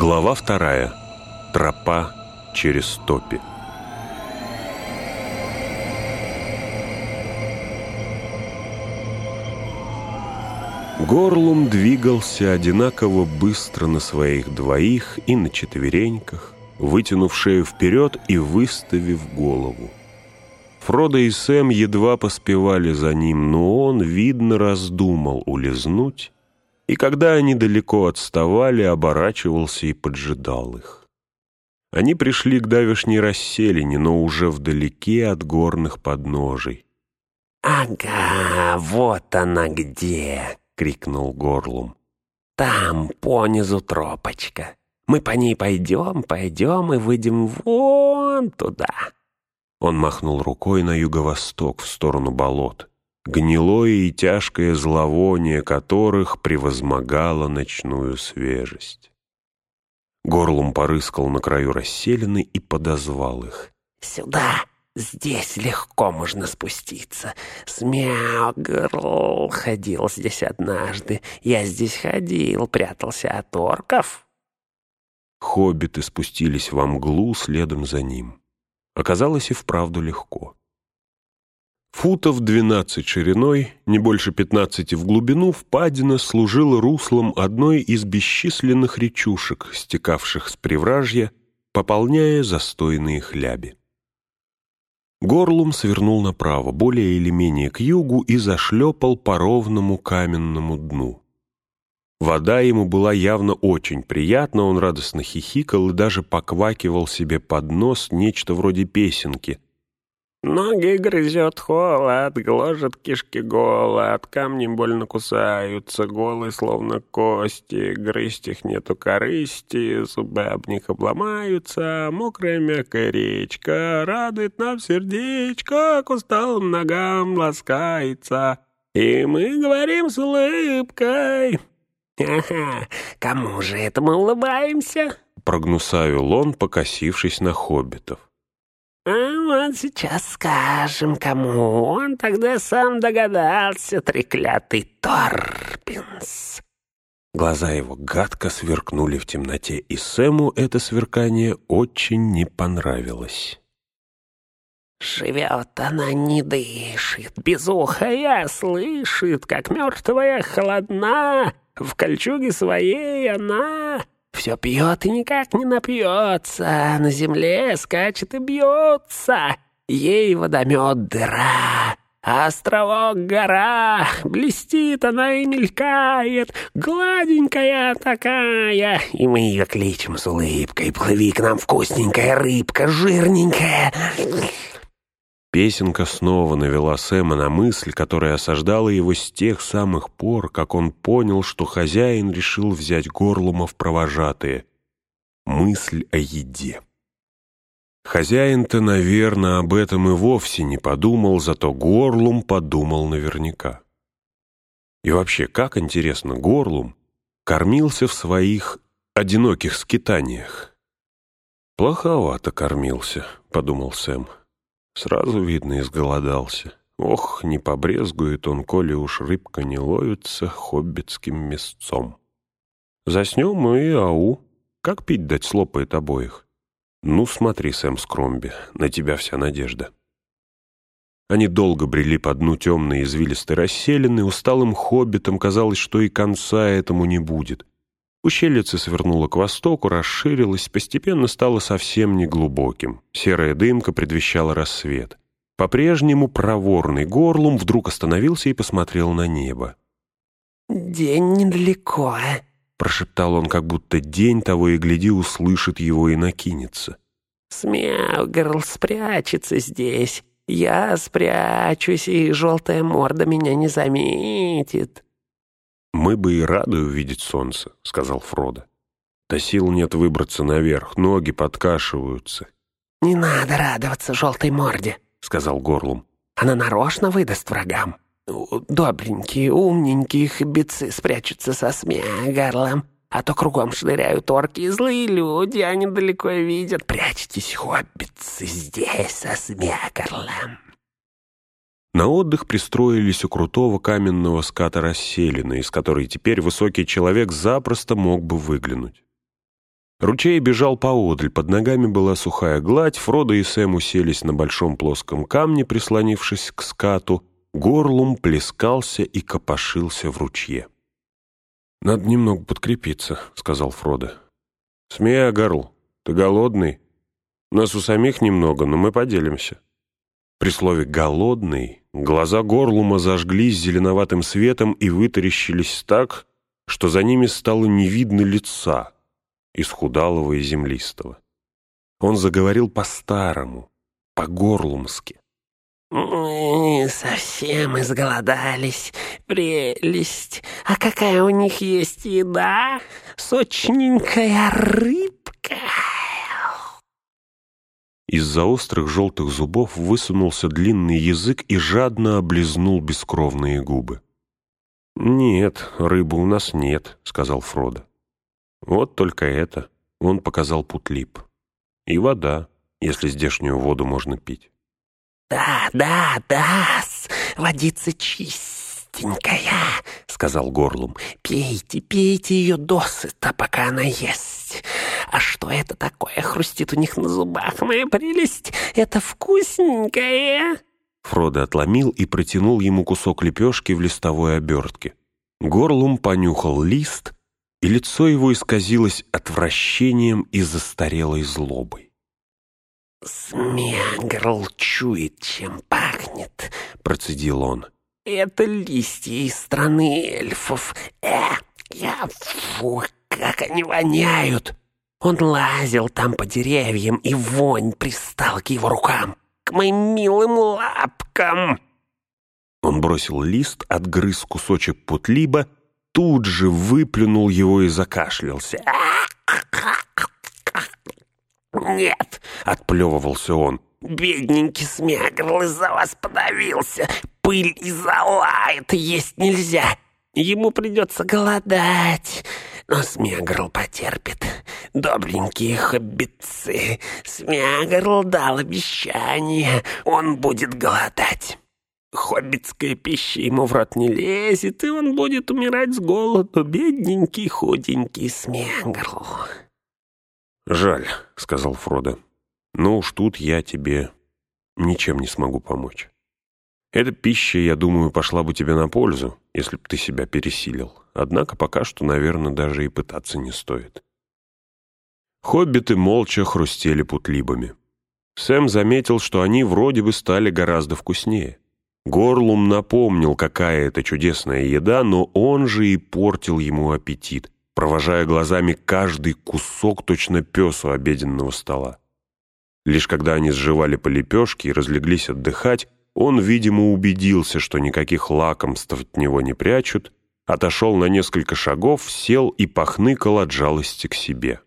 Глава 2. Тропа через топи. Горлум двигался одинаково быстро на своих двоих и на четвереньках, вытянув шею вперед и выставив голову. Фродо и Сэм едва поспевали за ним, но он, видно, раздумал улизнуть, и когда они далеко отставали, оборачивался и поджидал их. Они пришли к давешней расселине, но уже вдалеке от горных подножий. «Ага, вот она где!» — крикнул Горлум. «Там, понизу тропочка. Мы по ней пойдем и выйдем вон туда». Он махнул рукой на юго-восток, в сторону болот, гнилое и тяжкое зловоние которых превозмогало ночную свежесть. Горлум порыскал на краю расселины и подозвал их. «Сюда! Здесь легко можно спуститься. Смяугрл ходил здесь однажды. Я здесь ходил, прятался от орков». Хоббиты спустились во мглу следом за ним. Оказалось и вправду легко. Футов 12 шириной, не больше 15 в глубину, впадина служила руслом одной из бесчисленных речушек, стекавших с привражья, пополняя застойные хляби. Горлум свернул направо, более или менее к югу, и зашлепал по ровному каменному дну. Вода ему была явно очень приятна, он радостно хихикал и даже поквакивал себе под нос нечто вроде песенки. «Ноги грызет холод, гложет кишки голод, камни больно кусаются, голые словно кости, грызть их нету корысти, зубы об них обломаются, мокрая мягкая речка радует нам сердечко, к усталым ногам ласкается, и мы говорим с улыбкой». «Ага, кому же это мы улыбаемся?» — прогнусавил он, покосившись на хоббитов. «А вот сейчас скажем, кому. Он тогда сам догадался, треклятый Торпинс». Глаза его гадко сверкнули в темноте, и Сэму это сверкание очень не понравилось. «Живет она, не дышит, безухая слышит, как мертвая холодна, в кольчуге своей она все пьет и никак не напьется, на земле скачет и бьется, ей водомет дыра, а островок гора, блестит она и мелькает, гладенькая такая, и мы ее кличем с улыбкой, плыви к нам, вкусненькая рыбка, жирненькая». Песенка снова навела Сэма на мысль, которая осаждала его с тех самых пор, как он понял, что хозяин решил взять Горлума в провожатые. Мысль о еде. Хозяин-то, наверное, об этом и вовсе не подумал, зато Горлум подумал наверняка. И вообще, как интересно, Горлум кормился в своих одиноких скитаниях. «Плоховато кормился», — подумал Сэм. Сразу видно, изголодался. Ох, не побрезгует он, коли уж рыбка не ловится, хоббитским мясцом. Заснем и ау. Как пить дать, слопает обоих. Ну, смотри, Сэм Скромби, на тебя вся надежда. Они долго брели по дну темной извилистой расселины, усталым хоббитам казалось, что и конца этому не будет. Ущельице свернуло к востоку, расширилось, постепенно стало совсем неглубоким. Серая дымка предвещала рассвет. По-прежнему проворный Горлум вдруг остановился и посмотрел на небо. «День недалеко», — прошептал он, как будто день того и гляди услышит его и накинется. «Смяугрл спрячется здесь, я спрячусь, и желтая морда меня не заметит». «Мы бы и рады увидеть солнце», — сказал Фродо. «Да сил нет выбраться наверх, ноги подкашиваются». «Не надо радоваться желтой морде», — сказал Горлум. «Она нарочно выдаст врагам. Добренькие, умненькие хоббицы спрячутся со Смяугрлом, а то кругом шныряют орки и злые люди, они далеко видят. Прячьтесь, хоббицы, здесь со Смяугрлом». На отдых пристроились у крутого каменного ската расселины, из которой теперь высокий человек запросто мог бы выглянуть. Ручей бежал поодаль, под ногами была сухая гладь, Фродо и Сэм уселись на большом плоском камне, прислонившись к скату. Горлум плескался и копошился в ручье. «Надо немного подкрепиться», — сказал Фродо. «Смеагарл, ты голодный? Нас у самих немного, но мы поделимся». При слове «голодный» глаза Горлума зажглись зеленоватым светом и вытаращились так, что за ними стало не видно лица, исхудалого и землистого. Он заговорил по-старому, по-горлумски. «Мы совсем изголодались. Прелесть. А какая у них есть еда? Сочненькая рыбка». Из-за острых желтых зубов высунулся длинный язык и жадно облизнул бескровные губы. «Нет, рыбы у нас нет», — сказал Фродо. «Вот только это», — он показал Путлип. «И вода, если здешнюю воду можно пить». Да, водица чистенькая», — сказал Горлум. «Пейте ее досыта, пока она есть. А что это такое хрустит у них на зубах, моя прелесть? Это вкусненькое». Фродо отломил и протянул ему кусок лепешки в листовой обертке. Горлум понюхал лист, и лицо его исказилось отвращением и застарелой злобой. «Смеагарл чует, чем пахнет», — процедил он. «Это листья из страны эльфов. Фу, как они воняют! Он лазил там по деревьям, и вонь пристал к его рукам, к моим милым лапкам». Он бросил лист, отгрыз кусочек Путлиба, тут же выплюнул его и закашлялся. «Нет», — отплевывался он, — «бедненький Смеагарл из-за вас подавился. Пыль и зола, это есть нельзя. Ему придется голодать. Но Смеагарл потерпит. Добренькие хоббитцы. Смеагарл дал обещание, он будет голодать. Хоббитская пища ему в рот не лезет, и он будет умирать с голоду, бедненький худенький Смеагарл». «Жаль», — сказал Фродо, — «но уж тут я тебе ничем не смогу помочь. Эта пища, я думаю, пошла бы тебе на пользу, если б ты себя пересилил. Однако пока что, наверное, даже и пытаться не стоит». Хоббиты молча хрустели путлибами. Сэм заметил, что они вроде бы стали гораздо вкуснее. Горлум напомнил, какая это чудесная еда, но он же и портил ему аппетит, провожая глазами каждый кусок, точно пес у обеденного стола. Лишь когда они сживали по лепешке и разлеглись отдыхать, он, видимо, убедился, что никаких лакомств от него не прячут, отошел на несколько шагов, сел и похныкал от жалости к себе.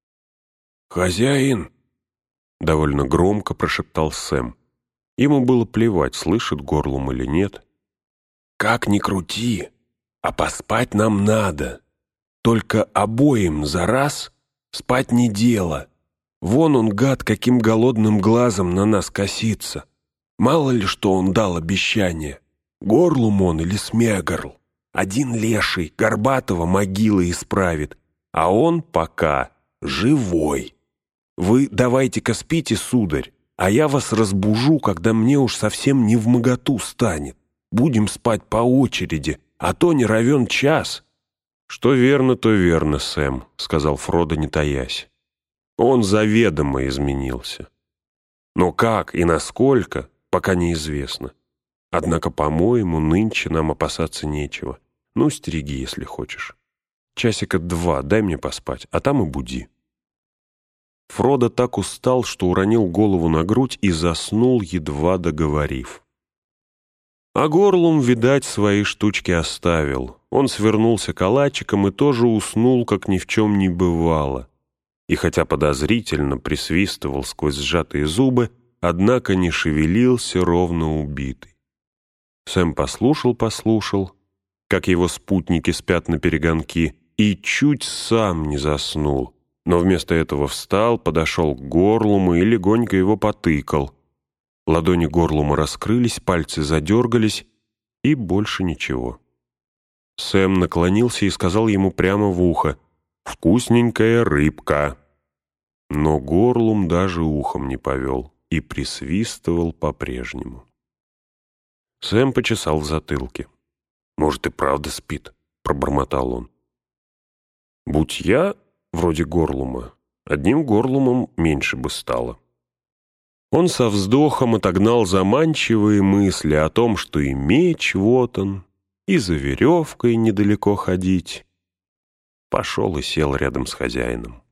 «Хозяин!» — довольно громко прошептал Сэм. Ему было плевать, слышит Горлум или нет. «Как ни крути, а поспать нам надо. Только обоим за раз спать не дело. Вон он, гад, каким голодным глазом на нас косится. Мало ли, что он дал обещание. Горлум он или Смеагарл. Один леший, горбатого могилы исправит, а он пока живой. Вы давайте-ка спите, сударь, а я вас разбужу, когда мне уж совсем невмоготу станет. Будем спать по очереди, а то не равен час». «Что верно, то верно, Сэм», — сказал Фродо, не таясь. Он заведомо изменился. Но как и насколько, пока неизвестно. Однако, по-моему, нынче нам опасаться нечего. Ну, стереги, если хочешь. Часика 2 дай мне поспать, а там и буди». Фродо так устал, что уронил голову на грудь и заснул, едва договорив. А Горлум, видать, свои штучки оставил. Он свернулся калачиком и тоже уснул, как ни в чем не бывало. И хотя подозрительно присвистывал сквозь сжатые зубы, однако не шевелился, ровно убитый. Сэм послушал, как его спутники спят на перегонки, и чуть сам не заснул, но вместо этого встал, подошел к Горлуму и легонько его потыкал. Ладони Горлума раскрылись, пальцы задергались, и больше ничего. Сэм наклонился и сказал ему прямо в ухо: вкусненькая рыбка». Но Горлум даже ухом не повел и присвистывал по-прежнему. Сэм почесал в затылке. «Может, и правда спит», — пробормотал он. «Будь я вроде Горлума, одним Горлумом меньше бы стало». Он со вздохом отогнал заманчивые мысли о том, что и меч вот он, и за веревкой недалеко ходить. Пошел и сел рядом с хозяином.